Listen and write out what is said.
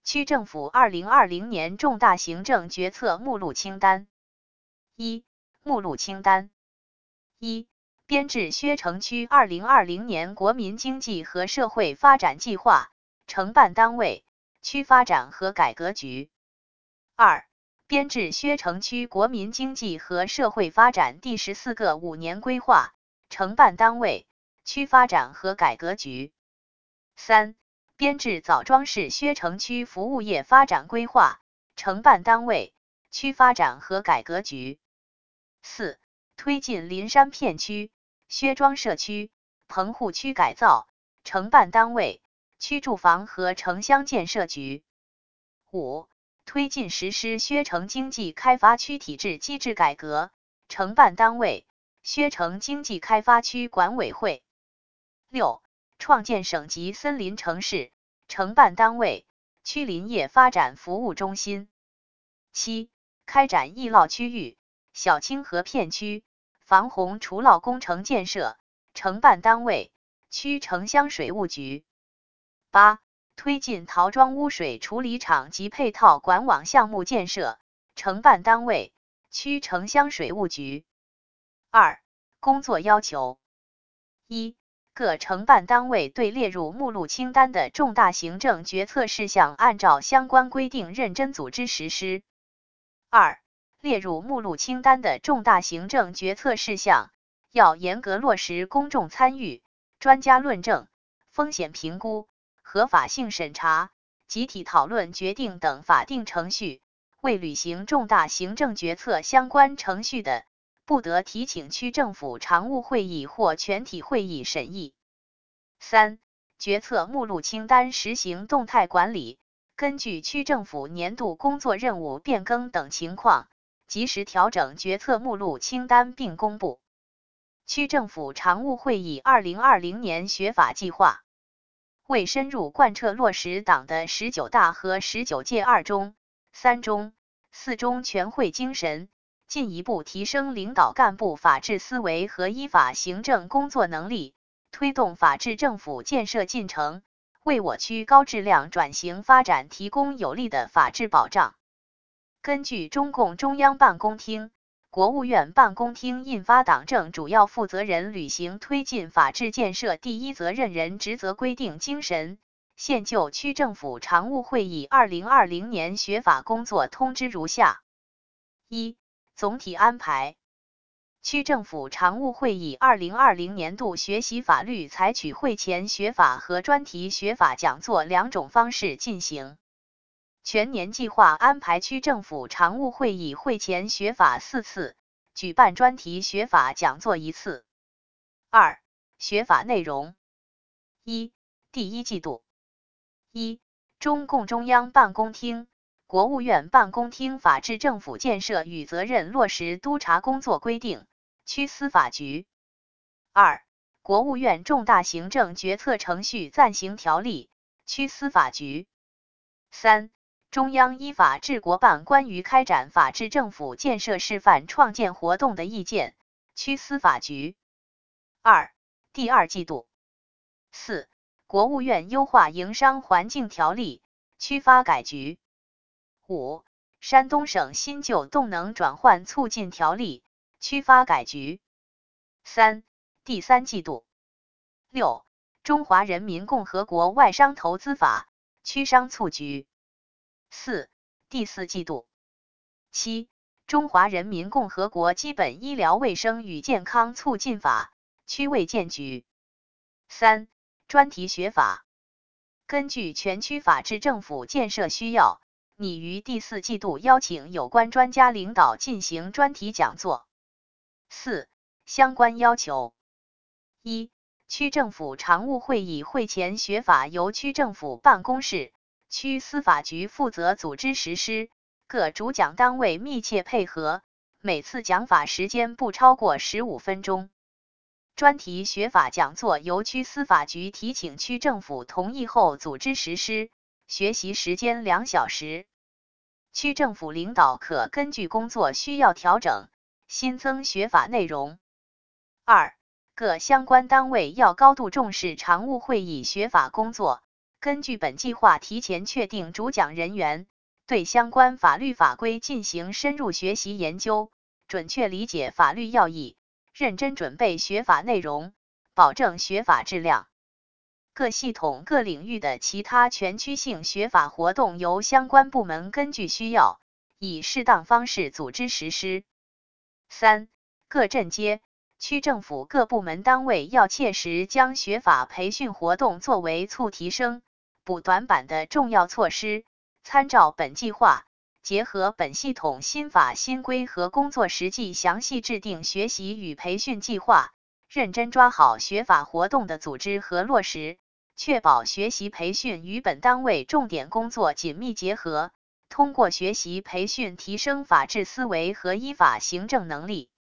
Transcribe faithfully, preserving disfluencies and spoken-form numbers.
区政府二零二零年重大行政决策目录清单。一、目录清单。一、编制薛城区二零二零年国民经济和社会发展计划，承办单位区发展和改革局。二、编制薛城区国民经济和社会发展第十四个五年规划，承办单位区发展和改革局。三、编制枣庄市薛城区服务业发展规划，承办单位区发展和改革局。四、推进林山片区、薛庄社区、棚户区改造，承办单位区住房和城乡建设局。五、推进实施薛城经济开发区体制机制改革，承办单位薛城经济开发区管委会。六、创建省级森林城市，承办单位区林业发展服务中心。七、开展易涝区域、小清河片区防洪除涝工程建设，承办单位区城乡水务局。八、推进陶庄污水处理厂及配套管网项目建设，承办单位区城乡水务局。二、工作要求。一、各承办单位对列入目录清单的重大行政决策事项按照相关规定认真组织实施。二、列入目录清单的重大行政决策事项，要严格落实公众参与、专家论证、风险评估、合法性审查、集体讨论决定等法定程序，未履行重大行政决策相关程序的，不得提请区政府常务会议或全体会议审议。三、决策目录清单实行动态管理，根据区政府年度工作任务变更等情况，及时调整决策目录清单并公布。区政府常务会议二零二零年学法计划，为深入贯彻落实党的十九大和十九届二中、三中、四中全会精神，进一步提升领导干部法治思维和依法行政工作能力，推动法治政府建设进程，为我区高质量转型发展提供有力的法治保障。根据中共中央办公厅、国务院办公厅印发党政主要负责人履行推进法治建设第一责任人职责规定精神，现就区政府常务会议二零二零年学法工作通知如下。一、总体安排。区政府常务会议二零二零年度学习法律采取会前学法和专题学法讲座两种方式进行。全年计划安排区政府常务会议会前学法四次，举办专题学法讲座一次。二、学法内容。一、第一季度。一、中共中央办公厅、国务院办公厅法治政府建设与责任落实督察工作规定，区司法局。二、国务院重大行政决策程序暂行条例，区司法局。三、中央依法治国办关于开展法治政府建设示范创建活动的意见，区司法局。二、第二季度。四、国务院优化营商环境条例，区发改局。五、山东省新旧动能转换促进条例，区发改局。三、第三季度。六、中华人民共和国外商投资法，区商促局。四、第四季度。七、中华人民共和国基本医疗卫生与健康促进法，区卫健局。三、专题学法。根据全区法治政府建设需要，拟于第四季度邀请有关专家领导进行专题讲座。四、相关要求。一、区政府常务会议会前学法由区政府办公室、区司法局负责组织实施，各主讲单位密切配合，每次讲法时间不超过十五分钟。专题学法讲座由区司法局提请区政府同意后组织实施，学习时间两小时。区政府领导可根据工作需要调整、新增学法内容。二、各相关单位要高度重视常务会议学法工作， 根据本计划提前确定主讲人员，对相关法律法规进行深入学习研究，准确理解法律要义，认真准备学法内容，保证学法质量。各系统各领域的其他全区性学法活动由相关部门根据需要，以适当方式组织实施。三、各镇街、区政府各部门单位要切实将学法培训活动作为促提升、补短板的重要措施，参照本计划，结合本系统新法新规和工作实际，详细制定学习与培训计划，认真抓好学法活动的组织和落实，确保学习培训与本单位重点工作紧密结合，通过学习培训提升法治思维和依法行政能力。